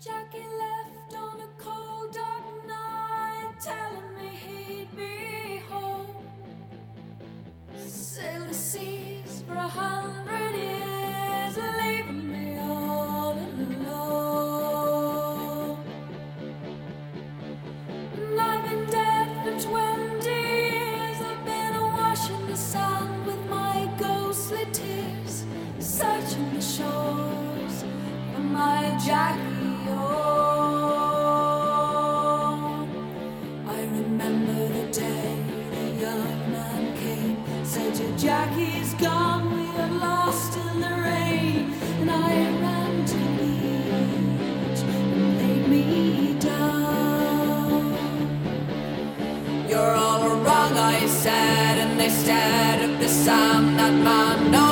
Jackie left on a cold dark night, telling me he'd be home. Sailed the seas for 100 years, leaving me all alone. And I've been dead for 20 years. I've been awash in the sand with my ghostly tears, searching the shores for my Jackie. Jackie's gone, we are lost in the rain. And I ran to the beach and laid me down. You're all wrong, I said, and they stared at the sand. That man